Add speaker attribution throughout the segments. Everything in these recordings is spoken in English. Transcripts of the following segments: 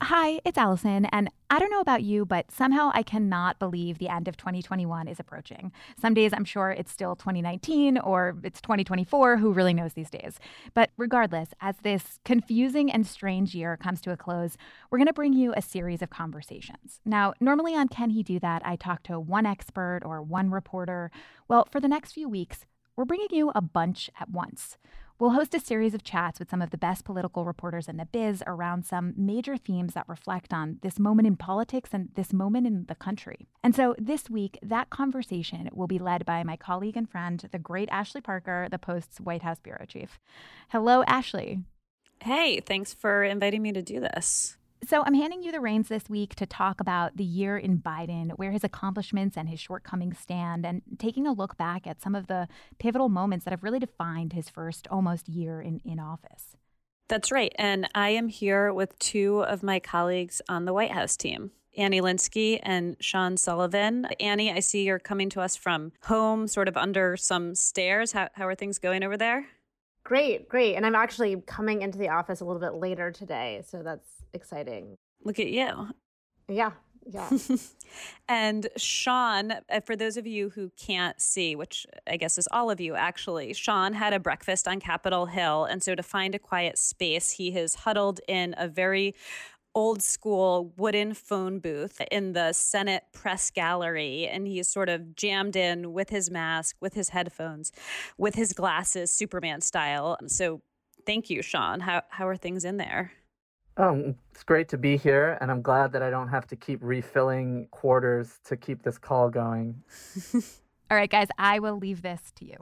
Speaker 1: Hi, it's Allison, and I don't know about you, but somehow I cannot believe the end of 2021 is approaching. Some days I'm sure it's still 2019 or it's 2024, who really knows these days. But regardless, as this confusing and strange year comes to a close, we're going to bring you a series of conversations. Now, normally on Can He Do That, I talk to one expert or one reporter. Well, for the next few weeks, we're bringing you a bunch at once. We'll host a series of chats with some of the best political reporters in the biz around some major themes that reflect on this moment in politics and this moment in the country. And so this week, that conversation will be led by my colleague and friend, the great Ashley Parker, the Post's White House bureau chief. Hello, Ashley.
Speaker 2: Hey, thanks for inviting me to do this.
Speaker 1: So I'm handing you the reins this week to talk about the year in Biden, where his accomplishments and his shortcomings stand, and taking a look back at some of the pivotal moments that have really defined his first almost year in office.
Speaker 2: That's right. And I am here with two of my colleagues on the White House team, Annie Linsky and Sean Sullivan. Annie, I see you're coming to us from home, sort of under some stairs. How are things going over there?
Speaker 3: Great. And I'm actually coming into the office a little bit later today, so that's exciting.
Speaker 2: Look at you.
Speaker 3: Yeah.
Speaker 2: And Sean, for those of you who can't see, which I guess is all of you actually, Sean had a breakfast on Capitol Hill. And so to find a quiet space, he has huddled in a very old school wooden phone booth in the Senate press gallery. And he's sort of jammed in with his mask, with his headphones, with his glasses, Superman style. So thank you, Sean. How are things in there?
Speaker 4: Oh, it's great to be here, and I'm glad that I don't have to keep refilling quarters to keep this call going.
Speaker 1: All right, guys, I will leave this to you.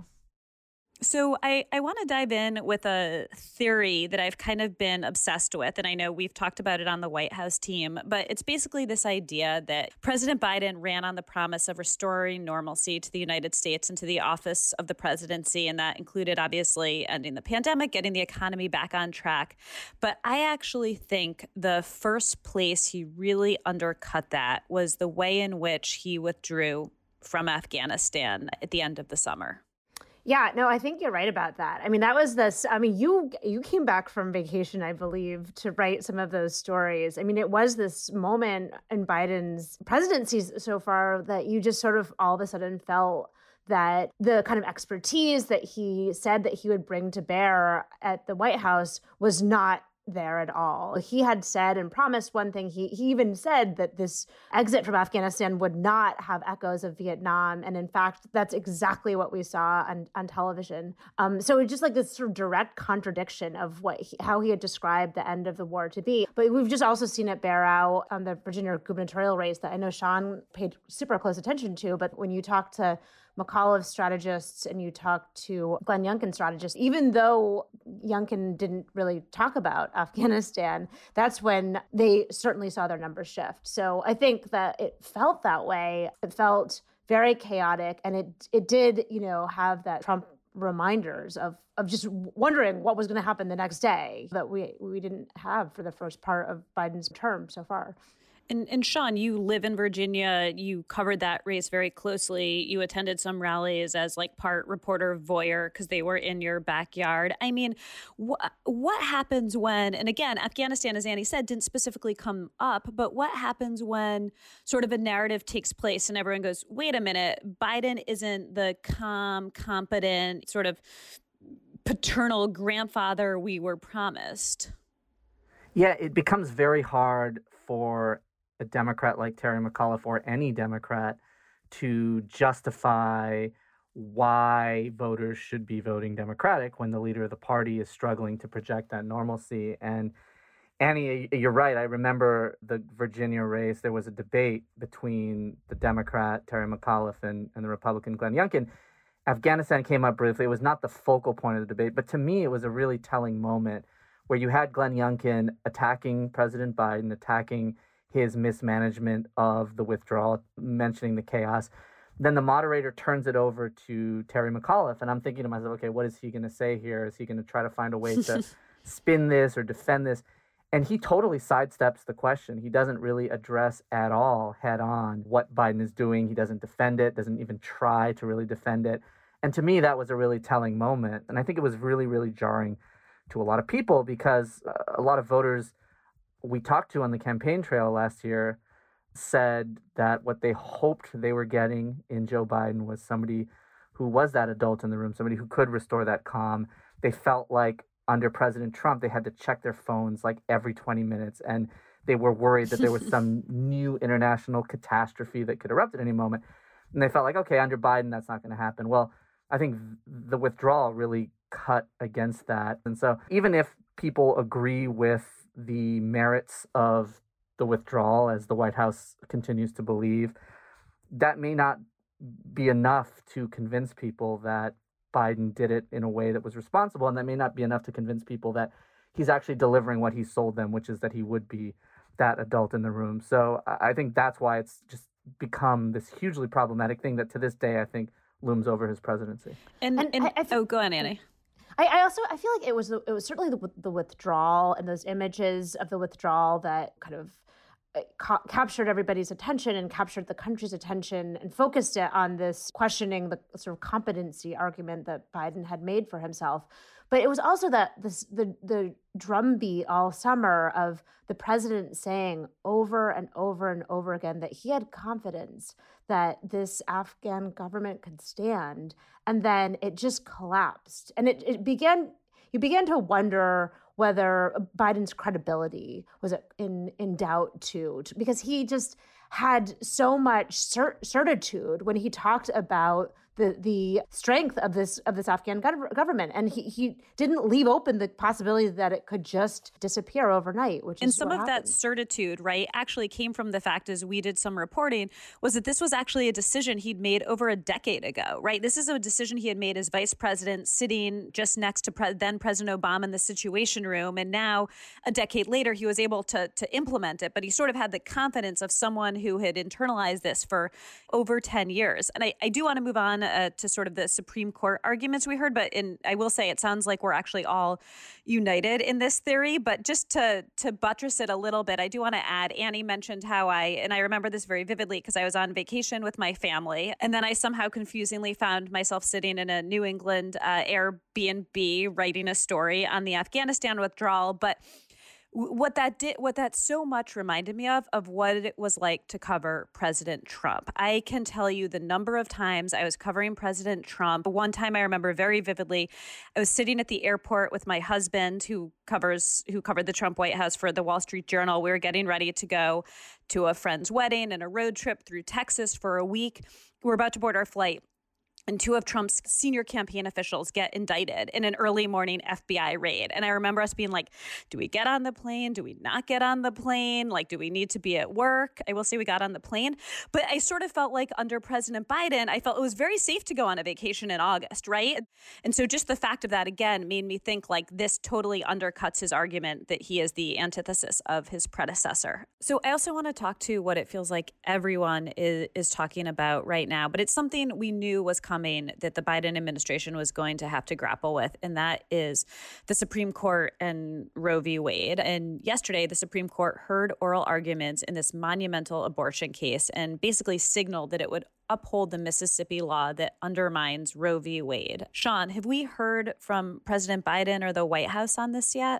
Speaker 2: So I want to dive in with a theory that I've kind of been obsessed with, and I know we've talked about it on the White House team, but it's basically this idea that President Biden ran on the promise of restoring normalcy to the United States and to the office of the presidency, and that included obviously ending the pandemic, getting the economy back on track. But I actually think the first place he really undercut that was the way in which he withdrew from Afghanistan at the end of the summer.
Speaker 3: Yeah, no, I think you're right about that. I mean, that was you came back from vacation, I believe, to write some of those stories. I mean, it was this moment in Biden's presidency so far that you just sort of all of a sudden felt that the kind of expertise that he said that he would bring to bear at the White House was not there at all. He had said and promised one thing. He even said that this exit from Afghanistan would not have echoes of Vietnam. And in fact, that's exactly what we saw on television. So it's just like this sort of direct contradiction of how he had described the end of the war to be. But we've just also seen it bear out on the Virginia gubernatorial race that I know Sean paid super close attention to. But when you talk to McAuliffe strategists and you talk to Glenn Youngkin strategists, even though Youngkin didn't really talk about Afghanistan, that's when they certainly saw their numbers shift. So I think that it felt that way. It felt very chaotic, and it did, have that Trump reminders of just wondering what was going to happen the next day that we didn't have for the first part of Biden's term so far.
Speaker 2: And Sean, you live in Virginia. You covered that race very closely. You attended some rallies as like part reporter voyeur because they were in your backyard. I mean, what happens when, and again, Afghanistan, as Annie said, didn't specifically come up, but what happens when sort of a narrative takes place and everyone goes, wait a minute, Biden isn't the calm, competent, sort of paternal grandfather we were promised?
Speaker 4: Yeah, it becomes very hard for a Democrat like Terry McAuliffe or any Democrat to justify why voters should be voting Democratic when the leader of the party is struggling to project that normalcy. And Annie, you're right. I remember the Virginia race. There was a debate between the Democrat Terry McAuliffe and the Republican Glenn Youngkin. Afghanistan came up briefly. It was not the focal point of the debate, but to me, it was a really telling moment where you had Glenn Youngkin attacking President Biden, attacking his mismanagement of the withdrawal, mentioning the chaos. Then the moderator turns it over to Terry McAuliffe, and I'm thinking to myself, okay, what is he going to say here? Is he going to try to find a way to spin this or defend this? And he totally sidesteps the question. He doesn't really address at all head on what Biden is doing. He doesn't defend it, doesn't even try to really defend it. And to me, that was a really telling moment. And I think it was really, really jarring to a lot of people because a lot of voters we talked to on the campaign trail last year said that what they hoped they were getting in Joe Biden was somebody who was that adult in the room, somebody who could restore that calm. They felt like under President Trump, they had to check their phones like every 20 minutes, and they were worried that there was some new international catastrophe that could erupt at any moment. And they felt like, okay, under Biden, that's not going to happen. Well, I think the withdrawal really cut against that. And so even if people agree with the merits of the withdrawal, as the White House continues to believe, that may not be enough to convince people that Biden did it in a way that was responsible, and that may not be enough to convince people that he's actually delivering what he sold them, which is that he would be that adult in the room. So I think that's why it's just become this hugely problematic thing that to this day I think looms over his presidency.
Speaker 2: Go on, Annie.
Speaker 3: I feel like it was certainly the withdrawal and those images of the withdrawal that kind of captured everybody's attention and captured the country's attention and focused it on this questioning the sort of competency argument that Biden had made for himself. But it was also the drumbeat all summer of the president saying over and over and over again that he had confidence that this Afghan government could stand. And then it just collapsed. And you began to wonder whether Biden's credibility was in doubt too, because he just had so much certitude when he talked about the strength of this Afghan government, and he didn't leave open the possibility that it could just disappear overnight.
Speaker 2: And some of that certitude, right, actually came from the fact, as we did some reporting, was that this was actually a decision he'd made over a decade ago, right? This is a decision he had made as vice president, sitting just next to then President Obama in the Situation Room, and now a decade later he was able to implement it. But he sort of had the confidence of someone who had internalized this for over 10 years. And I do want to move on to sort of the Supreme Court arguments we heard, but I will say it sounds like we're actually all united in this theory. But just to buttress it a little bit, I do want to add, Annie mentioned how I remember this very vividly because I was on vacation with my family, and then I somehow confusingly found myself sitting in a New England Airbnb writing a story on the Afghanistan withdrawal. But what that so much reminded me of what it was like to cover President Trump. I can tell you the number of times I was covering President Trump. One time I remember very vividly, I was sitting at the airport with my husband who covered the Trump White House for the Wall Street Journal. We were getting ready to go to a friend's wedding and a road trip through Texas for a week. We're about to board our flight, and two of Trump's senior campaign officials get indicted in an early morning FBI raid. And I remember us being like, do we get on the plane? Do we not get on the plane? Like, do we need to be at work? I will say we got on the plane. But I sort of felt like under President Biden, I felt it was very safe to go on a vacation in August, right? And so just the fact of that, again, made me think like this totally undercuts his argument that he is the antithesis of his predecessor. So I also want to talk to what it feels like everyone is talking about right now. But it's something we knew was coming, that the Biden administration was going to have to grapple with, and that is the Supreme Court and Roe v. Wade. And yesterday, the Supreme Court heard oral arguments in this monumental abortion case and basically signaled that it would uphold the Mississippi law that undermines Roe v. Wade. Sean, have we heard from President Biden or the White House on this yet?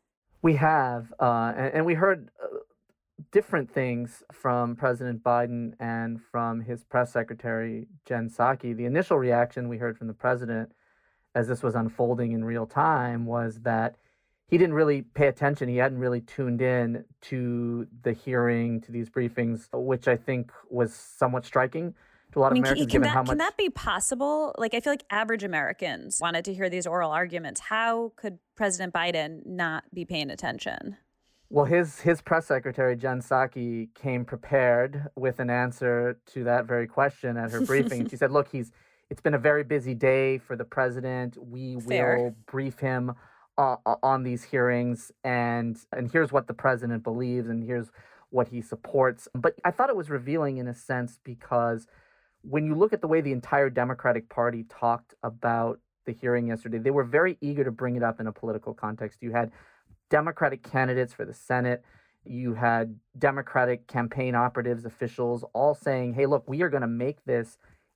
Speaker 4: We have, and we heard different things from President Biden and from his press secretary, Jen Psaki. The initial reaction we heard from the president as this was unfolding in real time was that he didn't really pay attention. He hadn't really tuned in to the hearing, to these briefings, which I think was somewhat striking to a lot of Americans, given how much...
Speaker 2: Can that be possible? Like, I feel like average Americans wanted to hear these oral arguments. How could President Biden not be paying attention?
Speaker 4: Well, his press secretary, Jen Psaki, came prepared with an answer to that very question at her briefing. She said, look, it's been a very busy day for the president. We will brief him on these hearings, and here's what the president believes, and here's what he supports. But I thought it was revealing in a sense because when you look at the way the entire Democratic Party talked about the hearing yesterday, they were very eager to bring it up in a political context. You had Democratic candidates for the Senate. You had Democratic campaign operatives, officials, all saying, hey, look, we are going to make this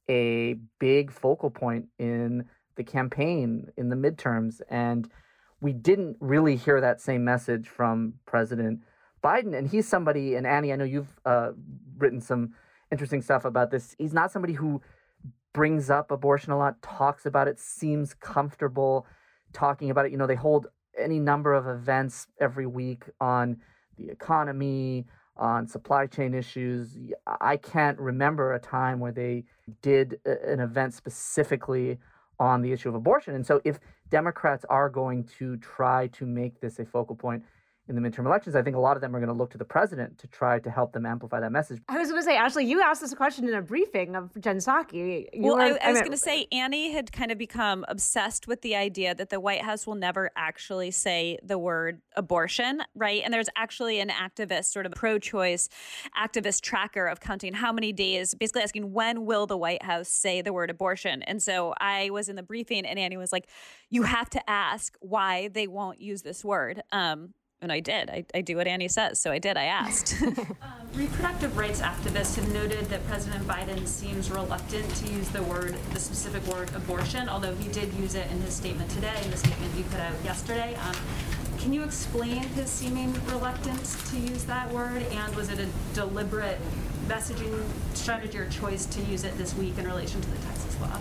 Speaker 4: a big focal point in the campaign, in the midterms. And we didn't really hear that same message from President Biden. And he's somebody, and Annie, I know you've written some interesting stuff about this. He's not somebody who brings up abortion a lot, talks about it, seems comfortable talking about it. You know, they hold any number of events every week on the economy, on supply chain issues. I can't remember a time where they did an event specifically on the issue of abortion. And so if Democrats are going to try to make this a focal point in the midterm elections, I think a lot of them are going to look to the president to try to help them amplify that message.
Speaker 3: I was going to say, Ashley, you asked this question in a briefing of Jen Psaki.
Speaker 2: I was going to say, Annie had kind of become obsessed with the idea that the White House will never actually say the word abortion, right? And there's actually an activist, sort of pro-choice activist tracker of counting how many days, basically asking when will the White House say the word abortion? And so I was in the briefing and Annie was like, you have to ask why they won't use this word. And I did. I do what Annie says, so I did. I asked.
Speaker 5: Reproductive rights activists have noted that President Biden seems reluctant to use the specific word abortion, although he did use it in his statement today, in the statement you put out yesterday. Can you explain his seeming reluctance to use that word, and was it a deliberate messaging strategy or choice to use it this week in relation to the Texas law?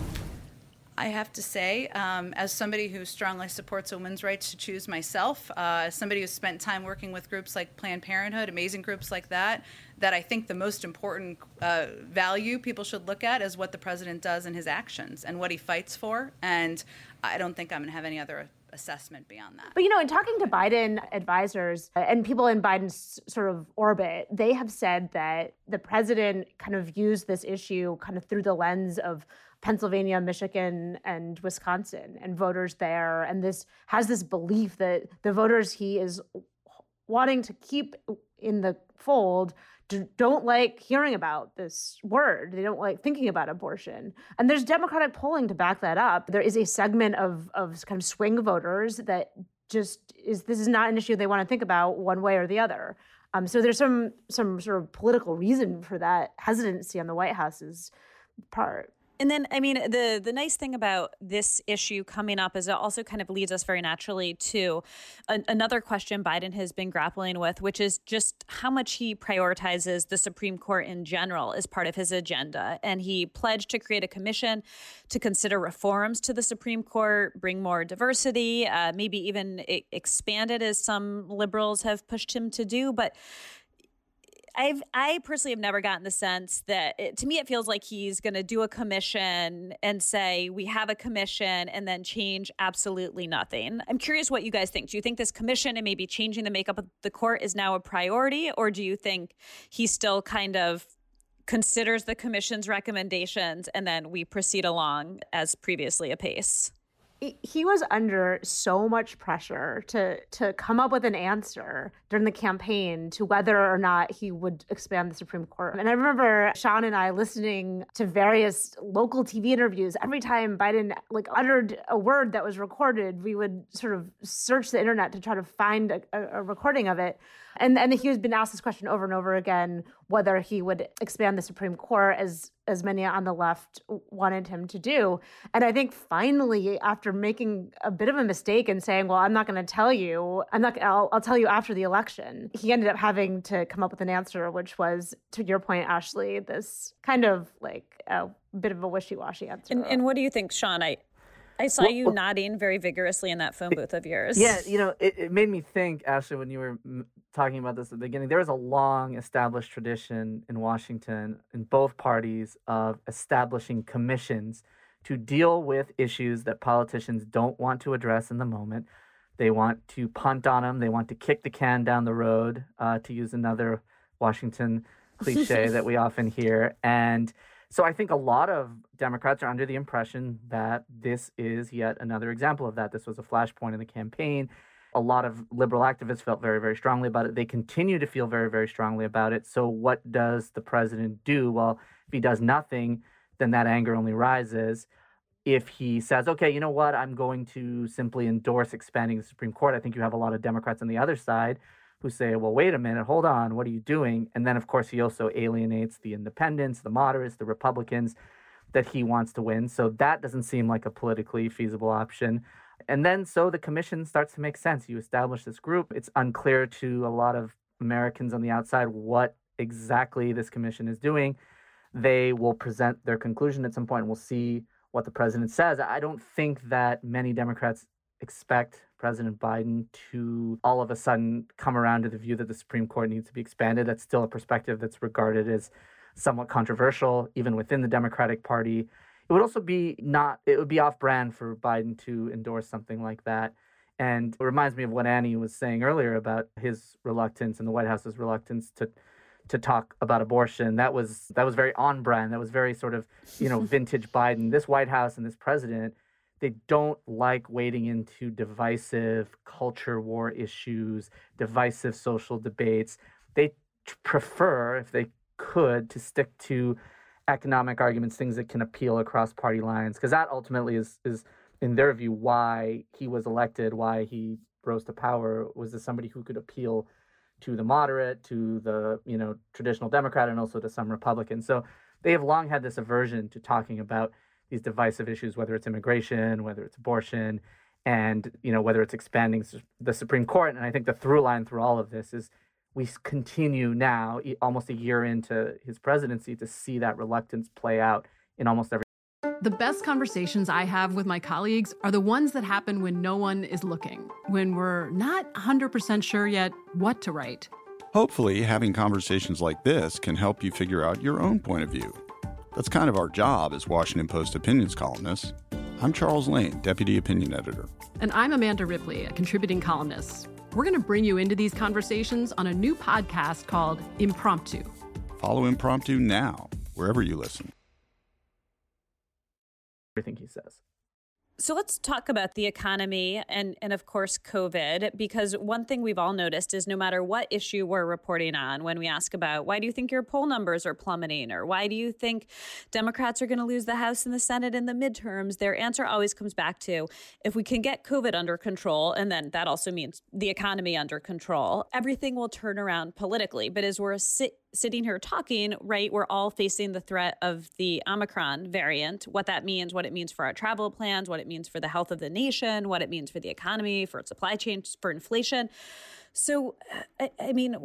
Speaker 6: I have to say, as somebody who strongly supports women's rights to choose myself, as somebody who's spent time working with groups like Planned Parenthood, amazing groups like that I think the most important value people should look at is what the president does in his actions and what he fights for. And I don't think I'm going to have any other assessment beyond that.
Speaker 3: But, you know, in talking to Biden advisors and people in Biden's sort of orbit, they have said that the president kind of used this issue kind of through the lens of Pennsylvania, Michigan, and Wisconsin and voters there. And this has this belief that the voters he is wanting to keep in the fold don't like hearing about this word. They don't like thinking about abortion. And there's Democratic polling to back that up. There is a segment of kind of swing voters that just this is not an issue they want to think about one way or the other. So there's some sort of political reason for that hesitancy on the White House's part.
Speaker 2: And then, I mean, the nice thing about this issue coming up is it also kind of leads us very naturally to another question Biden has been grappling with, which is just how much he prioritizes the Supreme Court in general as part of his agenda. And he pledged to create a commission to consider reforms to the Supreme Court, bring more diversity, maybe even expand it as some liberals have pushed him to do. But I personally have never gotten the sense that, to me, it feels like he's going to do a commission and say, we have a commission, and then change absolutely nothing. I'm curious what you guys think. Do you think this commission and maybe changing the makeup of the court is now a priority, or do you think he still kind of considers the commission's recommendations and then we proceed along as previously apace?
Speaker 3: He was under so much pressure to come up with an answer during the campaign to whether or not he would expand the Supreme Court. And I remember Sean and I listening to various local TV interviews. Every time Biden uttered a word that was recorded, we would sort of search the internet to try to find a recording of it. And he has been asked this question over and over again, whether he would expand the Supreme Court as many on the left wanted him to do. And I think finally, after making a bit of a mistake and saying, well, I'm not going to tell you, I'll tell you after the election, he ended up having to come up with an answer, which was, to your point, Ashley, this kind of like a bit of a wishy-washy answer.
Speaker 2: And what do you think, Sean? I saw you nodding very vigorously in that phone booth of yours.
Speaker 4: Yeah, you know, it made me think, Ashley, when you were talking about this at the beginning, there is a long established tradition in Washington, in both parties, of establishing commissions to deal with issues that politicians don't want to address in the moment. They want to punt on them. They want to kick the can down the road, to use another Washington cliche that we often hear. And so I think a lot of Democrats are under the impression that this is yet another example of that. This was a flashpoint in the campaign. A lot of liberal activists felt very, very strongly about it. They continue to feel very, very strongly about it. So what does the president do? Well, if he does nothing, then that anger only rises. If he says, okay, you know what, I'm going to simply endorse expanding the Supreme Court, I think you have a lot of Democrats on the other side who say, well, wait a minute, hold on, what are you doing? And then, of course, he also alienates the independents, the moderates, the Republicans that he wants to win. So that doesn't seem like a politically feasible option. And then so the commission starts to make sense. You establish this group. It's unclear to a lot of Americans on the outside what exactly this commission is doing. They will present their conclusion at some point, and we'll see what the president says. I don't think that many Democrats expect President Biden to all of a sudden come around to the view that the Supreme Court needs to be expanded. That's still a perspective that's regarded as somewhat controversial, even within the Democratic Party. It would also be off brand for Biden to endorse something like that. And it reminds me of what Annie was saying earlier about his reluctance and the White House's reluctance to talk about abortion. That was very on brand. That was very sort of, vintage Biden. This White House and this president, they don't like wading into divisive culture war issues, divisive social debates. They prefer, if they could, to stick to economic arguments, things that can appeal across party lines, because that ultimately is in their view why he was elected, why he rose to power, was as somebody who could appeal to the moderate, to the traditional Democrat, and also to some Republicans. So they have long had this aversion to talking about these divisive issues, whether it's immigration, whether it's abortion, and whether it's expanding the Supreme Court. And I think the through line through all of this is we continue now, almost a year into his presidency, to see that reluctance play out in almost every.
Speaker 7: The best conversations I have with my colleagues are the ones that happen when no one is looking, when we're not 100% sure yet what to write.
Speaker 8: Hopefully, having conversations like this can help you figure out your own point of view. That's kind of our job as Washington Post opinions columnists. I'm Charles Lane, Deputy Opinion Editor.
Speaker 7: And I'm Amanda Ripley, a contributing columnist. We're going to bring you into these conversations on a new podcast called Impromptu.
Speaker 8: Follow Impromptu now, wherever you listen.
Speaker 4: Everything he says.
Speaker 2: So let's talk about the economy and of course, COVID, because one thing we've all noticed is no matter what issue we're reporting on, when we ask about why do you think your poll numbers are plummeting, or why do you think Democrats are going to lose the House and the Senate in the midterms, their answer always comes back to, if we can get COVID under control, and then that also means the economy under control, everything will turn around politically. But as we're sitting here talking, right, we're all facing the threat of the Omicron variant, what that means, what it means for our travel plans, what it means for the health of the nation, what it means for the economy, for supply chains, for inflation. So, I mean,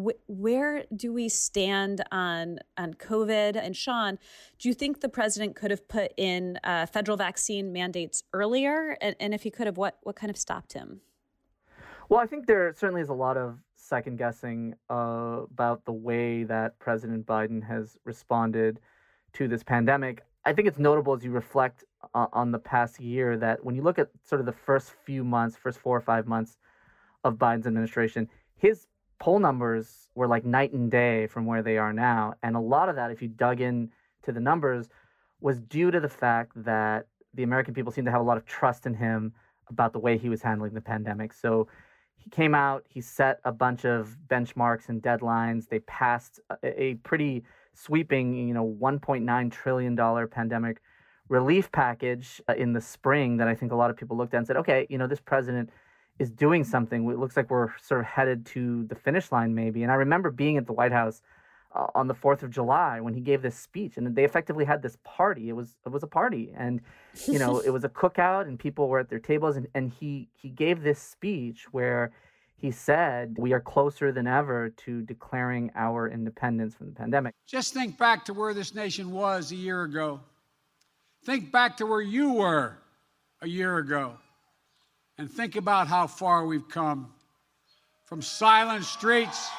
Speaker 2: where do we stand on COVID? And Sean, do you think the president could have put in federal vaccine mandates earlier? And if he could have, what kind of stopped him?
Speaker 4: Well, I think there certainly is a lot of second guessing about the way that President Biden has responded to this pandemic. I think it's notable as you reflect on the past year that when you look at sort of the first 4 or 5 months of Biden's administration, his poll numbers were like night and day from where they are now. And a lot of that, if you dug in to the numbers, was due to the fact that the American people seem to have a lot of trust in him about the way he was handling the pandemic. So he came out, he set a bunch of benchmarks and deadlines. They passed a pretty sweeping, $1.9 trillion pandemic relief package in the spring that I think a lot of people looked at and said, okay, this president is doing something. It looks like we're sort of headed to the finish line maybe. And I remember being at the White House on the 4th of July when he gave this speech, and they effectively had this party. It was a party, and it was a cookout, and people were at their tables, and he gave this speech where he said, we are closer than ever to declaring our independence from the pandemic.
Speaker 9: Just think back to where this nation was a year ago. Think back to where you were a year ago, and think about how far we've come. From silent streets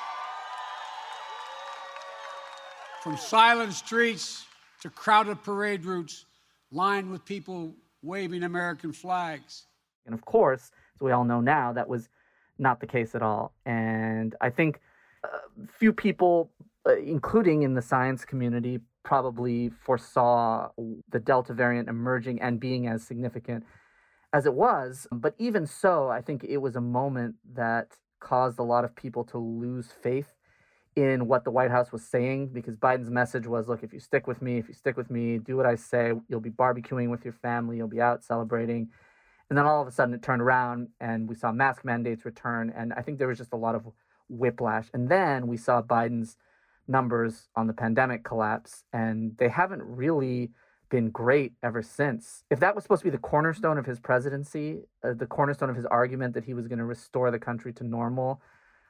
Speaker 9: to crowded parade routes lined with people waving American flags.
Speaker 4: And of course, as we all know now, that was not the case at all. And I think few people, including in the science community, probably foresaw the Delta variant emerging and being as significant as it was. But even so, I think it was a moment that caused a lot of people to lose faith in what the White House was saying, because Biden's message was, look, if you stick with me, do what I say, you'll be barbecuing with your family, you'll be out celebrating. And then all of a sudden it turned around and we saw mask mandates return. And I think there was just a lot of whiplash. And then we saw Biden's numbers on the pandemic collapse, and they haven't really been great ever since. If that was supposed to be the cornerstone of his presidency, the cornerstone of his argument that he was going to restore the country to normal,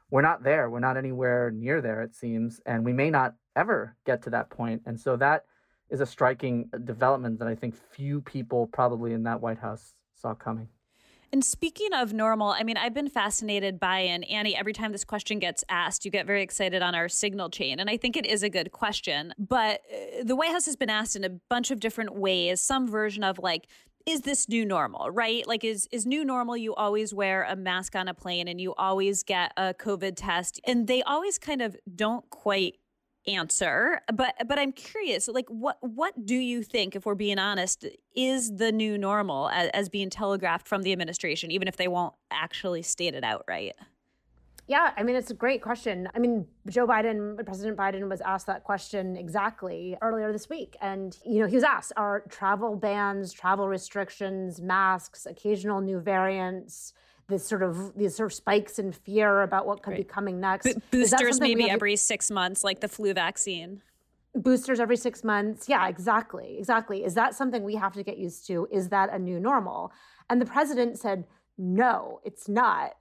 Speaker 4: we're not there. We're not anywhere near there, it seems, and we may not ever get to that point. And so that is a striking development that I think few people probably in that White House saw coming.
Speaker 2: And speaking of normal, I mean, I've been fascinated by, and Annie, every time this question gets asked, you get very excited on our signal chain. And I think it is a good question. But the White House has been asked in a bunch of different ways, some version of like, is this new normal, right? Like, is new normal, you always wear a mask on a plane and you always get a COVID test. And they always kind of don't quite answer. But I'm curious, like, what do you think, if we're being honest, is the new normal as being telegraphed from the administration, even if they won't actually state it outright?
Speaker 3: Yeah, I mean, it's a great question. I mean, President Biden was asked that question exactly earlier this week. And, he was asked, are travel bans, travel restrictions, masks, occasional new variants, these sort of spikes in fear about what could be coming next?
Speaker 2: Boosters maybe every 6 months, like the flu vaccine.
Speaker 3: Boosters every 6 months. Yeah, exactly. Is that something we have to get used to? Is that a new normal? And the president said, no, it's not.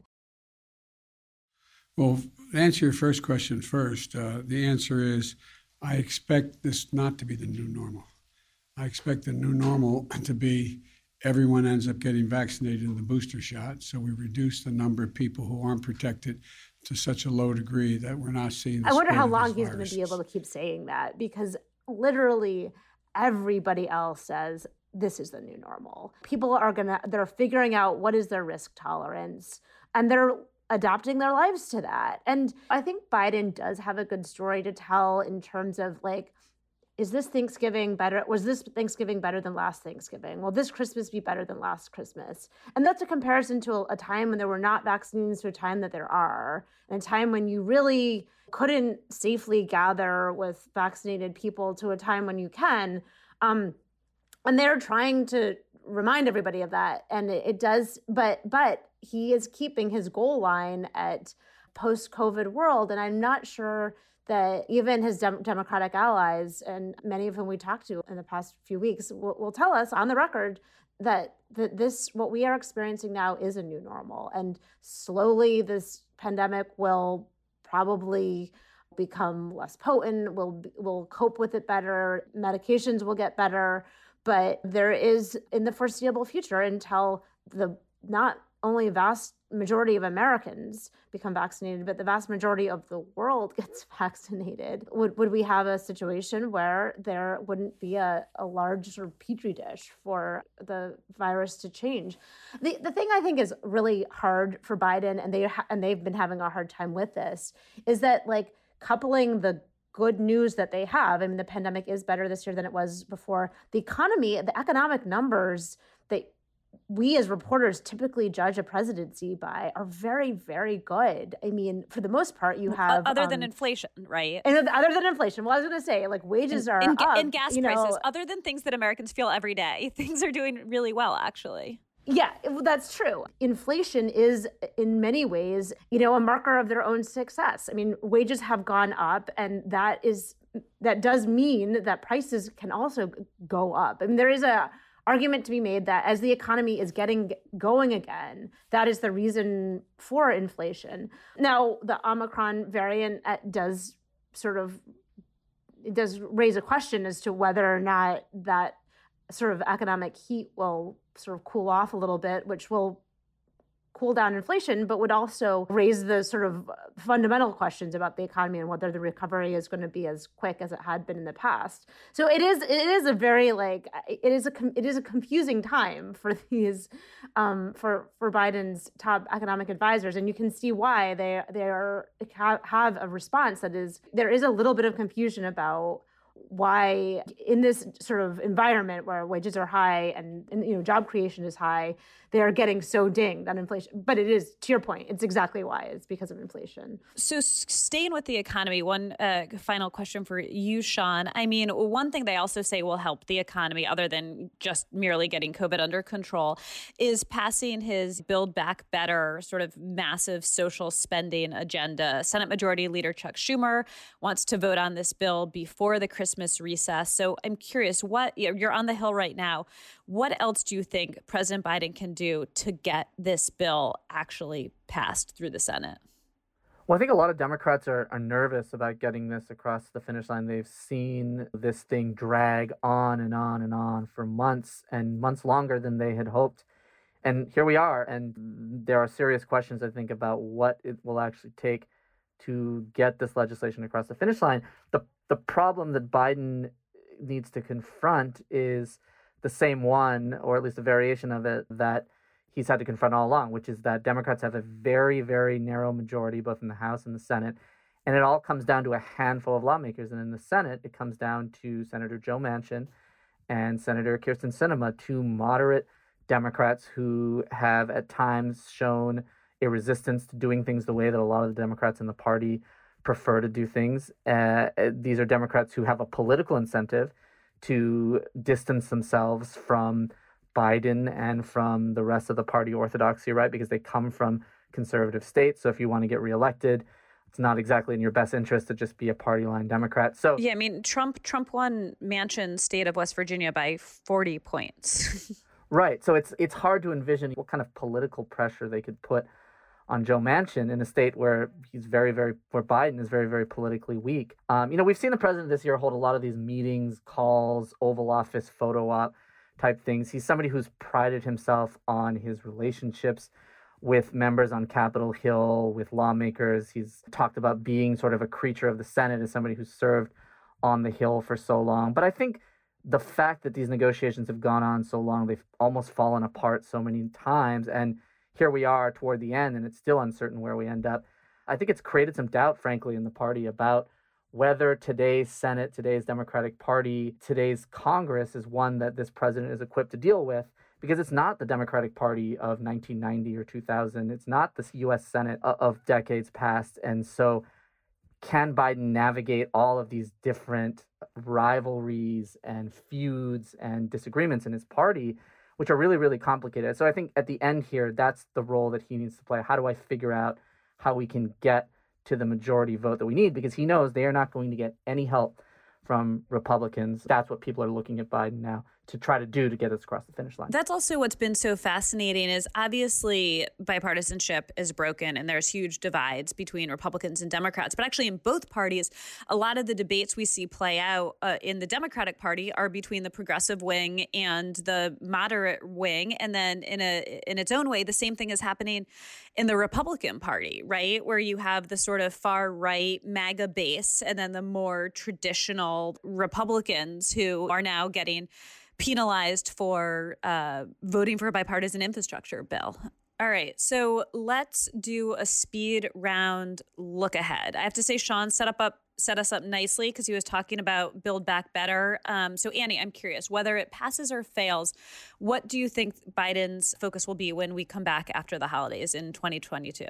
Speaker 9: Well, to answer your first question first, the answer is I expect this not to be the new normal. I expect the new normal to be everyone ends up getting vaccinated in the booster shot. So we reduce the number of people who aren't protected to such a low degree that we're not seeing the
Speaker 3: I wonder
Speaker 9: spread
Speaker 3: how
Speaker 9: of
Speaker 3: long
Speaker 9: these
Speaker 3: he's going to be able to keep saying that, because literally everybody else says this is the new normal. People they're figuring out what is their risk tolerance, and they're adapting their lives to that. And I think Biden does have a good story to tell in terms of like, is this Thanksgiving better? Was this Thanksgiving better than last Thanksgiving? Will this Christmas be better than last Christmas? And that's a comparison to a time when there were not vaccines to a time that there are, and a time when you really couldn't safely gather with vaccinated people to a time when you can. And they're trying to remind everybody of that. And it does, but he is keeping his goal line at post-COVID world. And I'm not sure that even his Democratic allies, and many of whom we talked to in the past few weeks, will tell us on the record that this, what we are experiencing now, is a new normal. And slowly this pandemic will probably become less potent, we'll cope with it better, medications will get better. But there is, in the foreseeable future, until the not only vast majority of Americans become vaccinated, but the vast majority of the world gets vaccinated, would we have a situation where there wouldn't be a large sort of petri dish for the virus to change? The thing I think is really hard for Biden, and they've been having a hard time with this, is that like coupling the good news that they have. I mean, the pandemic is better this year than it was before. The economy, the economic numbers that we as reporters typically judge a presidency by are very, very good. I mean, for the most part, you have...
Speaker 2: Other than inflation, right?
Speaker 3: And other than inflation. Well, I was going to say, like, wages are up.
Speaker 2: And gas prices, other than things that Americans feel every day, things are doing really well, actually.
Speaker 3: Yeah, that's true. Inflation is, in many ways, a marker of their own success. I mean, wages have gone up, and that does mean that prices can also go up. I mean, there is a argument to be made that as the economy is getting going again, that is the reason for inflation. Now, the Omicron variant does raise a question as to whether or not that sort of economic heat will sort of cool off a little bit, which will cool down inflation, but would also raise the sort of fundamental questions about the economy and whether the recovery is going to be as quick as it had been in the past. So it is a very it is a confusing time for these for Biden's top economic advisors, and you can see why they have a response that is, there is a little bit of confusion about why in this sort of environment where wages are high and job creation is high, they are getting so dinged on inflation. But it is, to your point, it's exactly why. It's because of inflation.
Speaker 2: So staying with the economy, one final question for you, Sean. I mean, one thing they also say will help the economy, other than just merely getting COVID under control, is passing his Build Back Better sort of massive social spending agenda. Senate Majority Leader Chuck Schumer wants to vote on this bill before the Christmas recess. So I'm curious, you're on the Hill right now. What else do you think President Biden can do to get this bill actually passed through the Senate?
Speaker 4: Well, I think a lot of Democrats are nervous about getting this across the finish line. They've seen this thing drag on and on and on for months and months longer than they had hoped. And here we are. And there are serious questions, I think, about what it will actually take to get this legislation across the finish line. The problem that Biden needs to confront is the same one, or at least a variation of it, that he's had to confront all along, which is that Democrats have a very, very narrow majority, both in the House and the Senate. And it all comes down to a handful of lawmakers. And in the Senate, it comes down to Senator Joe Manchin and Senator Kyrsten Sinema, two moderate Democrats who have at times shown a resistance to doing things the way that a lot of the Democrats in the party prefer to do things. These are Democrats who have a political incentive to distance themselves from Biden and from the rest of the party orthodoxy, right? Because they come from conservative states. So if you want to get reelected, it's not exactly in your best interest to just be a party line Democrat. So
Speaker 2: yeah, I mean, Trump won Manchin's state of West Virginia by 40 points.
Speaker 4: Right. So it's hard to envision what kind of political pressure they could put on Joe Manchin in a state where he's where Biden is very, very politically weak. We've seen the president this year hold a lot of these meetings, calls, Oval Office photo op type things. He's somebody who's prided himself on his relationships with members on Capitol Hill, with lawmakers. He's talked about being sort of a creature of the Senate as somebody who's served on the Hill for so long. But I think the fact that these negotiations have gone on so long, they've almost fallen apart so many times, and here we are toward the end, and it's still uncertain where we end up. I think it's created some doubt, frankly, in the party about whether today's Senate, today's Democratic Party, today's Congress is one that this president is equipped to deal with, because it's not the Democratic Party of 1990 or 2000. It's not the U.S. Senate of decades past. And so can Biden navigate all of these different rivalries and feuds and disagreements in his party, which are really, really complicated? So I think at the end here, that's the role that he needs to play. How do I figure out how we can get to the majority vote that we need? Because he knows they are not going to get any help from Republicans. That's what people are looking at Biden now to try to do to get us across the finish line.
Speaker 2: That's also what's been so fascinating is obviously bipartisanship is broken and there's huge divides between Republicans and Democrats. But actually in both parties, a lot of the debates we see play out in the Democratic Party are between the progressive wing and the moderate wing. And then in its own way, the same thing is happening in the Republican Party, right? Where you have the sort of far right MAGA base and then the more traditional Republicans who are now getting penalized for voting for a bipartisan infrastructure bill. All right, so let's do a speed round look ahead. I have to say, Sean set us up nicely because he was talking about Build Back Better. So Annie, I'm curious, whether it passes or fails, what do you think Biden's focus will be when we come back after the holidays in 2022?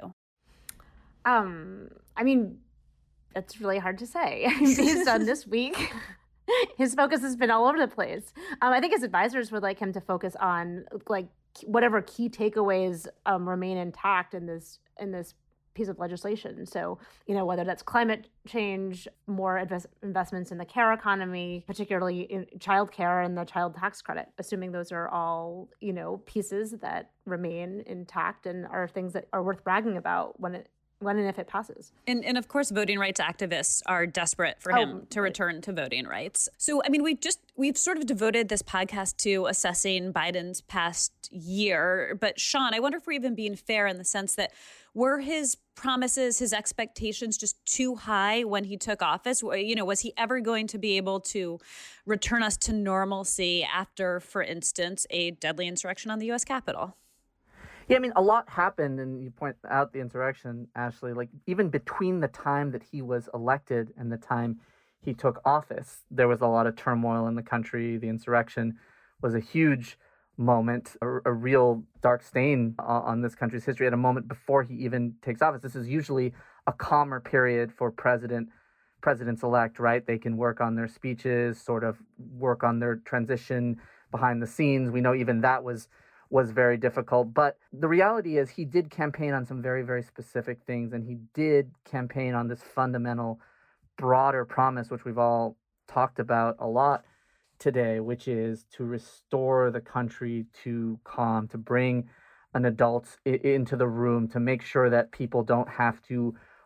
Speaker 3: I mean, that's really hard to say based on this week. His focus has been all over the place. I think his advisors would like him to focus on like whatever key takeaways remain intact in this piece of legislation. So, whether that's climate change, more investments in the care economy, particularly in childcare and the child tax credit, assuming those are all, pieces that remain intact and are things that are worth bragging about when and if it passes.
Speaker 2: And of course, voting rights activists are desperate for him to return to voting rights. So, I mean, we've sort of devoted this podcast to assessing Biden's past year. But Sean, I wonder if we're even being fair in the sense that were his promises, his expectations just too high when he took office? Was he ever going to be able to return us to normalcy after, for instance, a deadly insurrection on the U.S. Capitol?
Speaker 4: Yeah, I mean, a lot happened, and you point out the insurrection, Ashley. Like, even between the time that he was elected and the time he took office, there was a lot of turmoil in the country. The insurrection was a huge moment, a real dark stain on this country's history at a moment before he even takes office. This is usually a calmer period for presidents-elect, right? They can work on their speeches, sort of work on their transition behind the scenes. We know even that was very difficult. But the reality is he did campaign on some very, very specific things, and he did campaign on this fundamental, broader promise, which we've all talked about a lot today, which is to restore the country to calm, to bring an adult into the room, to make sure that people don't have to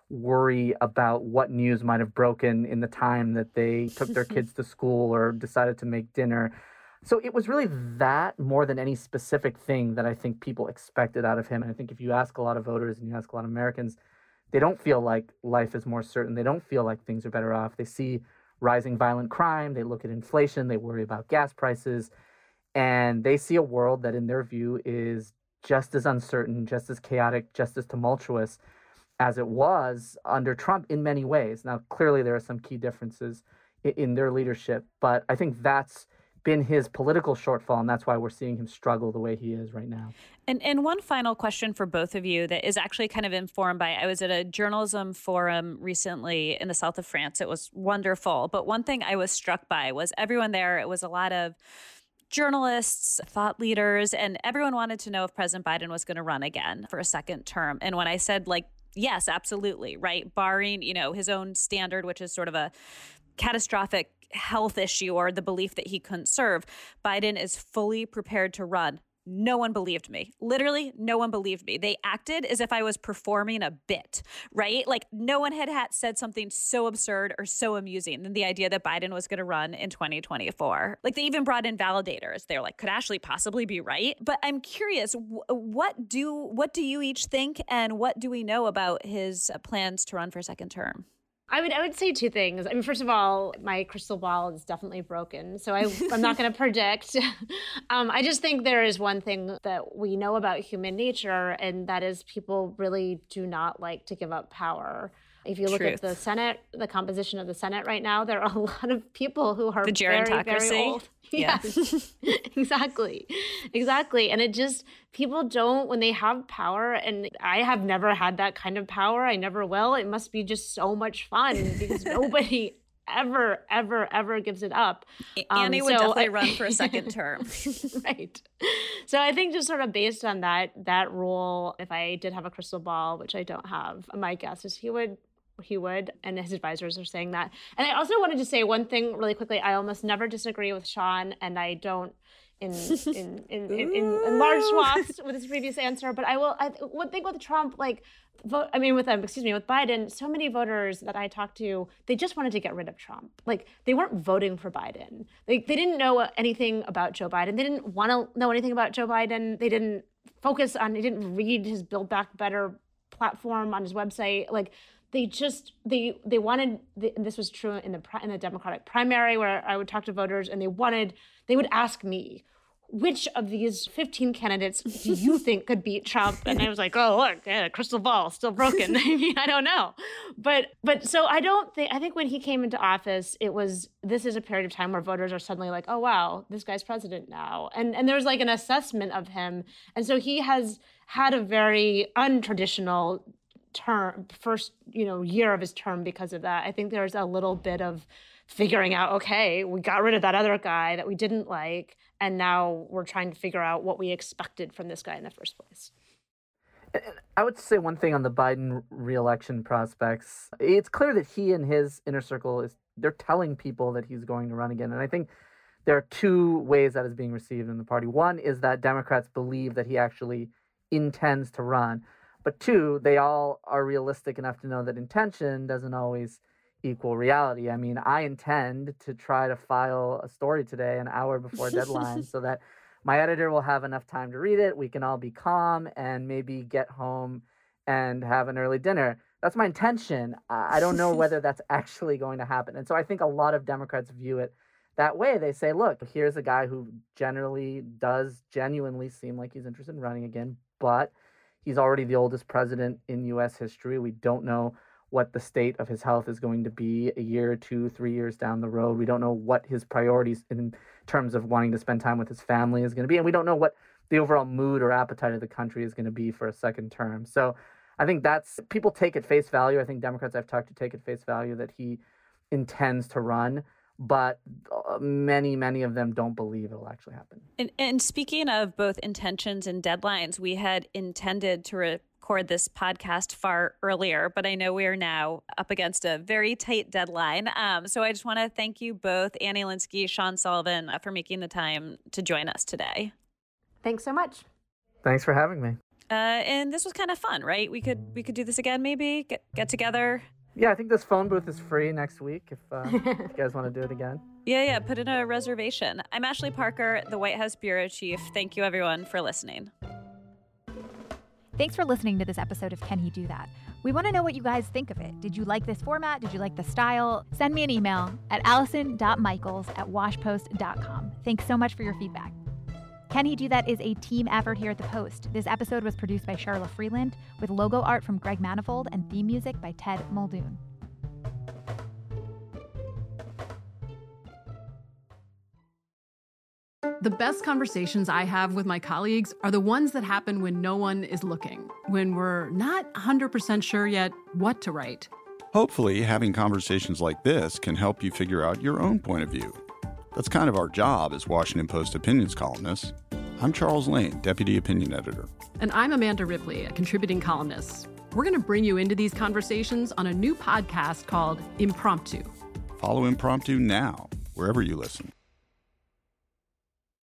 Speaker 4: worry about what news might have broken in the time that they took their kids to school or decided to make dinner. So it was really that more than any specific thing that I think people expected out of him. And I think if you ask a lot of voters and you ask a lot of Americans, they don't feel like life is more certain. They don't feel like things are better off. They see rising violent crime. They look at inflation. They worry about gas prices. And they see a world that in their view is just as uncertain, just as chaotic, just as tumultuous as it was under Trump in many ways. Now, clearly there are some key differences in their leadership, but I think that's been his political shortfall, and that's why we're seeing him struggle the way he is right now.
Speaker 2: And one final question for both of you that is actually kind of informed by, I was at a journalism forum recently in the south of France. It was wonderful. But one thing I was struck by was everyone there, it was a lot of journalists, thought leaders, and everyone wanted to know if President Biden was going to run again for a second term. And when I said, like, yes, absolutely, right, barring, his own standard, which is sort of a catastrophic health issue or the belief that he couldn't serve, Biden is fully prepared to run. No one believed me. Literally, no one believed me. They acted as if I was performing a bit, right? Like no one had said something so absurd or so amusing than the idea that Biden was going to run in 2024. Like they even brought in validators. They're like, could Ashley possibly be right? But I'm curious, what do you each think, and what do we know about his plans to run for a second term?
Speaker 3: I would say two things. I mean, first of all, my crystal ball is definitely broken, so I'm not going to predict. I just think there is one thing that we know about human nature, and that is people really do not like to give up power. If you look at the Senate, the composition of the Senate right now, there are a lot of people who are
Speaker 2: the gerontocracy.
Speaker 3: Very, very old. Yes, exactly. And it just, people don't, when they have power, and I have never had that kind of power. I never will. It must be just so much fun because nobody ever gives it up.
Speaker 2: Annie would definitely run for a second term.
Speaker 3: Right. So I think just sort of based on that rule, if I did have a crystal ball, which I don't have, my guess is he would, and his advisors are saying that. And I also wanted to say one thing really quickly. I almost never disagree with Sean, and I don't in large swaths with his previous answer. But one thing with Trump, with Biden, so many voters that I talked to, they just wanted to get rid of Trump. Like they weren't voting for Biden. They didn't know anything about Joe Biden. They didn't want to know anything about Joe Biden. They didn't didn't read his Build Back Better platform on his website. Like they wanted, and this was true in the Democratic primary where I would talk to voters, and they would ask me, which of these 15 candidates do you think could beat Trump? And I was like, oh, look, yeah, crystal ball, still broken. I mean, I don't know. But so I think when he came into office, this is a period of time where voters are suddenly like, oh, wow, this guy's president now. And there's like an assessment of him. And so he has had a very untraditional first year of his term because of that. I think there's a little bit of figuring out, okay, we got rid of that other guy that we didn't like, and now we're trying to figure out what we expected from this guy in the first place.
Speaker 4: I would say one thing on the Biden re-election prospects. It's clear that he and his inner circle they're telling people that he's going to run again. And I think there are two ways that is being received in the party. One is that Democrats believe that he actually intends to run. But two, they all are realistic enough to know that intention doesn't always equal reality. I mean, I intend to try to file a story today an hour before deadline so that my editor will have enough time to read it. We can all be calm and maybe get home and have an early dinner. That's my intention. I don't know whether that's actually going to happen. And so I think a lot of Democrats view it that way. They say, look, here's a guy who generally does genuinely seem like he's interested in running again, but he's already the oldest president in U.S. history. We don't know what the state of his health is going to be a year, 2, 3 years down the road. We don't know what his priorities in terms of wanting to spend time with his family is going to be. And we don't know what the overall mood or appetite of the country is going to be for a second term. So I think people take at face value. I think Democrats I've talked to take at face value that he intends to run. But many, many of them don't believe it'll actually happen.
Speaker 2: And speaking of both intentions and deadlines, we had intended to record this podcast far earlier, but I know we are now up against a very tight deadline. So I just want to thank you both, Annie Linskey, Sean Sullivan, for making the time to join us today.
Speaker 3: Thanks so much.
Speaker 4: Thanks for having me.
Speaker 2: And this was kind of fun, right? We could do this again, maybe get together.
Speaker 4: Yeah, I think this phone booth is free next week if you guys want to do it again.
Speaker 2: Yeah, put in a reservation. I'm Ashley Parker, the White House Bureau Chief. Thank you, everyone, for listening.
Speaker 1: Thanks for listening to this episode of Can He Do That? We want to know what you guys think of it. Did you like this format? Did you like the style? Send me an email at allison.michaels@washpost.com. Thanks so much for your feedback. Can He Do That is a team effort here at The Post. This episode was produced by Charla Freeland, with logo art from Greg Manifold and theme music by Ted Muldoon.
Speaker 7: The best conversations I have with my colleagues are the ones that happen when no one is looking, when we're not 100% sure yet what to write.
Speaker 8: Hopefully, having conversations like this can help you figure out your own point of view. That's kind of our job as Washington Post opinions columnists. I'm Charles Lane, Deputy Opinion Editor.
Speaker 7: And I'm Amanda Ripley, a contributing columnist. We're going to bring you into these conversations on a new podcast called Impromptu.
Speaker 8: Follow Impromptu now, wherever you listen.